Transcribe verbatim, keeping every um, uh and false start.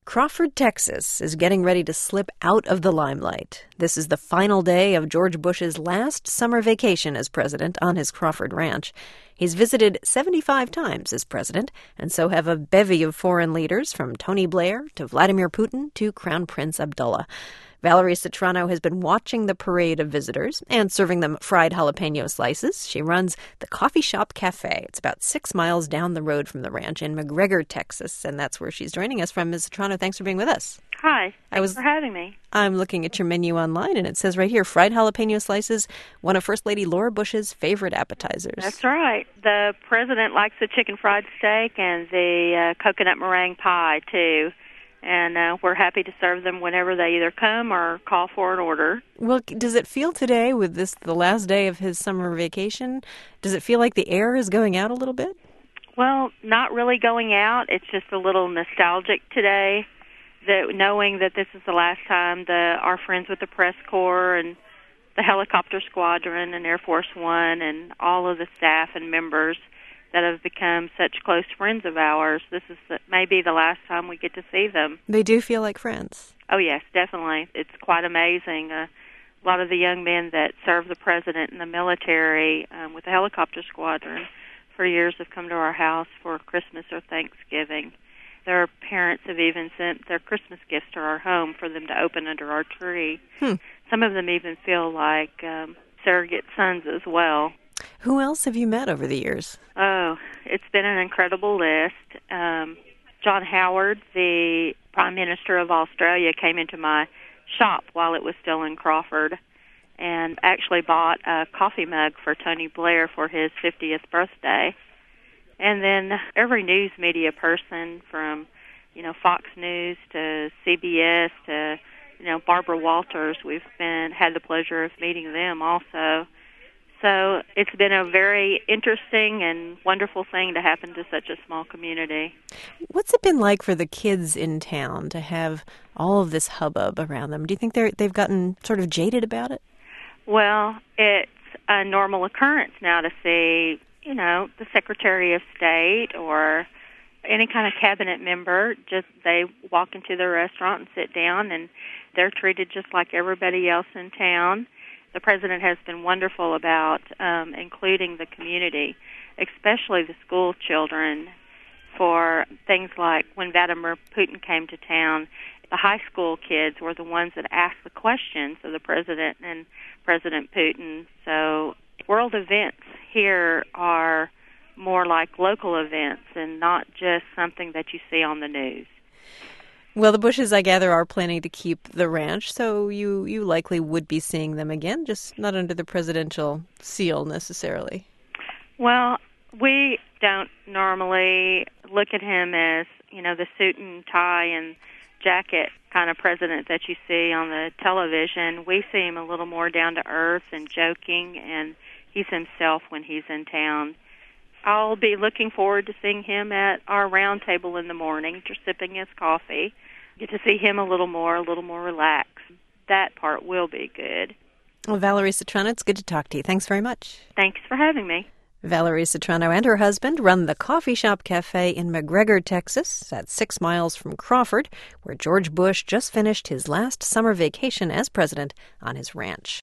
Crawford, Texas, is getting ready to slip out of the limelight. This is the final day of George Bush's last summer vacation as president on his Crawford ranch. He's visited seventy-five times as president, and so have a bevy of foreign leaders, from Tony Blair to Vladimir Putin to Crown Prince Abdullah. Valerie Citrano has been watching the parade of visitors and serving them fried jalapeno slices. She runs the Coffee Shop Cafe. It's about six miles down the road from the ranch in McGregor, Texas, and that's where she's joining us from. Miz Citrano, thanks for being with us. Hi. Thanks I was, for having me. I'm looking at your menu online, and it says right here, fried jalapeno slices, one of First Lady Laura Bush's favorite appetizers. That's right. The president likes the chicken fried steak and the uh, coconut meringue pie, too. And uh, we're happy to serve them whenever they either come or call for an order. Well, does it feel today, with this the last day of his summer vacation, does it feel like the air is going out a little bit? Well, not really going out. It's just a little nostalgic today, that knowing that this is the last time the our friends with the press corps and the helicopter squadron and Air Force One and all of the staff and members that have become such close friends of ours, this is the, maybe the last time we get to see them. They do feel like friends. Oh, yes, definitely. It's quite amazing. Uh, a lot of the young men that serve the president in the military um, with the helicopter squadron for years have come to our house for Christmas or Thanksgiving. Their parents have even sent their Christmas gifts to our home for them to open under our tree. Hmm. Some of them even feel like um, surrogate sons as well. Who else have you met over the years? Oh, it's been an incredible list. Um, John Howard, the Prime Minister of Australia, came into my shop while it was still in Crawford and actually bought a coffee mug for Tony Blair for his fiftieth birthday. And then every news media person, from, you know, Fox News to C B S to, you know, Barbara Walters, we've been had the pleasure of meeting them also. So it's been a very interesting and wonderful thing to happen to such a small community. What's it been like for the kids in town to have all of this hubbub around them? Do you think they're, they've gotten sort of jaded about it? Well, it's a normal occurrence now to see, you know, the Secretary of State or any kind of cabinet member. Just they walk into the restaurant and sit down, and they're treated just like everybody else in town. The president has been wonderful about um, including the community, especially the school children, for things like when Vladimir Putin came to town, the high school kids were the ones that asked the questions of the president and President Putin. So world events here are more like local events and not just something that you see on the news. Well, the Bushes, I gather, are planning to keep the ranch, so you, you likely would be seeing them again, just not under the presidential seal necessarily. Well, we don't normally look at him as, you know, the suit and tie and jacket kind of president that you see on the television. We see him a little more down to earth and joking, and he's himself when he's in town. I'll be looking forward to seeing him at our round table in the morning, just sipping his coffee. Get to see him a little more, a little more relaxed. That part will be good. Well, Valerie Citrano, it's good to talk to you. Thanks very much. Thanks for having me. Valerie Citrano and her husband run the Coffee Shop Cafe in McGregor, Texas. That's six miles from Crawford, where George Bush just finished his last summer vacation as president on his ranch.